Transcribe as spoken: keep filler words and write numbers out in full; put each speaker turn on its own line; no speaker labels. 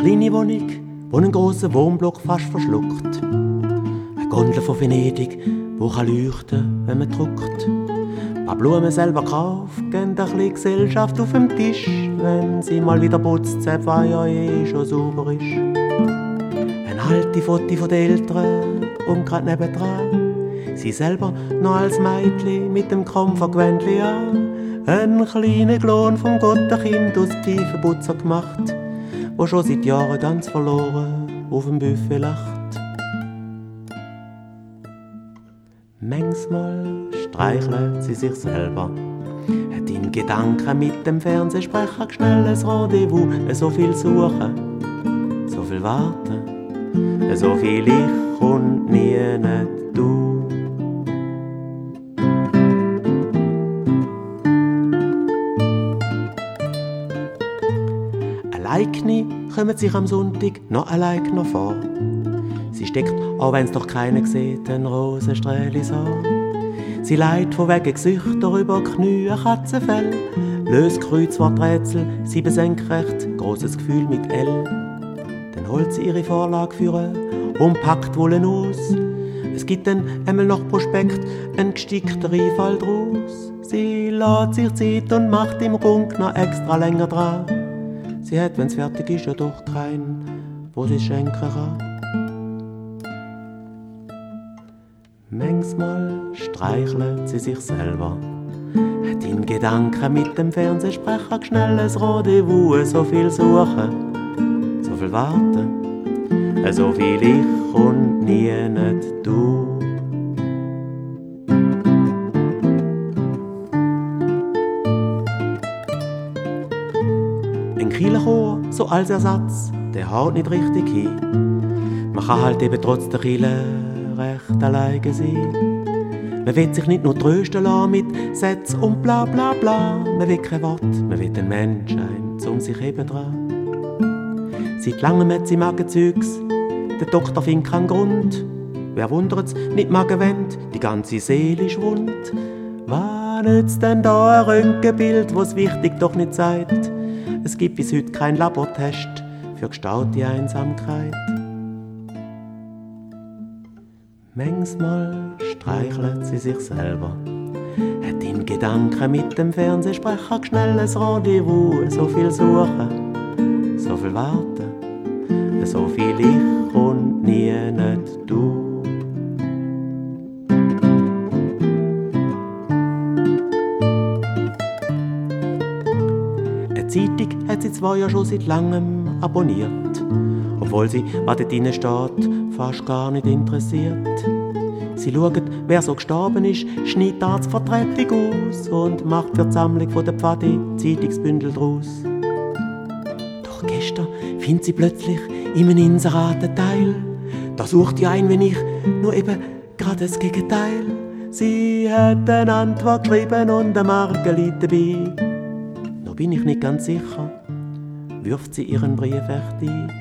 kleine Wohnung, die einen grossen Wohnblock fast verschluckt. Eine Gondel von Venedig, die kann leuchten, wenn man druckt. Ein paar Blumen selber gekauft, geben ein bisschen Gesellschaft auf dem Tisch. Wenn sie mal wieder putzt, selbst weil ja eh schon sauber ist. Ein alte Foto von den Eltern und grad nebendran. Sie selber noch als Mädchen mit dem Kramfergewändli an. Ein kleiner Klon vom Gottenkind aus Pfeifenputzer gemacht, wo schon seit Jahren ganz verloren auf dem Buffet lacht. Manchmal streichelt sie sich selber, hat in Gedanken mit dem Fernsehsprecher schnelles Rendezvous. So viel suchen, so viel warten, so viel ich und nie nicht du. Alleine kommen sich am Sonntag noch allein vor. Sie steckt, auch wenn's doch keiner sieht, ein Rosenstrählis an. Sie leiht von wegen Gesichter über Knie, Katzenfell, löst Kreuzworträtsel, sieben senkrecht, grosses Gefühl mit L. Dann holt sie ihre Vorlage führen und packt Wollen aus. Es gibt dann einmal noch Prospekt, ein gestickter Einfall draus. Sie lässt sich Zeit und macht im Rund noch extra länger dran. Sie hat, wenn's fertig ist, ja doch keinen, wo sie schenken kann. Manchmal streichelt sie sich selber, hat in Gedanken mit dem Fernsehsprecher schnelles Rendezvous. So viel suchen, so viel warten, so viel ich und nie nicht du. Ein Kirchenchor, so als Ersatz, der haut nicht richtig hin. Man kann halt eben trotz der Kirche recht alleine sein. Man will sich nicht nur trösten lassen mit Sätzen und bla bla bla. Man will kein Wort, man will den Menschsein, um sich eben dran. Seit langem hat sie Magenzeugs, der Doktor findet keinen Grund. Wer wundert's, nicht Magenwand, die ganze Seele ist wund. Was nützt denn da ein Röntgenbild, wo's wichtig doch nicht sagt? Es gibt bis heute kein Labortest für gestaute Einsamkeit. Manchmal streichelt sie sich selber, hat in Gedanken mit dem Fernsehsprecher schnelles Rendezvous. So viel suchen, so viel warten, so viel ich und nie nicht du. Eine Zeitung hat sie zwar ja schon seit langem abonniert, obwohl sie, was dort drin steht, fast gar nicht interessiert. Sie schaut, wer so gestorben ist, schneidet die Arztvertretung aus und macht für die Sammlung von der Pfadi Zeitungsbündel draus. Doch gestern findet sie plötzlich in einem Inserat einen Teil. Da sucht ja ein, wenn ich nur eben gerade das Gegenteil. Sie hat eine Antwort geschrieben und eine Marke dabei. Noch bin ich nicht ganz sicher, wirft sie ihren Brief echt ein.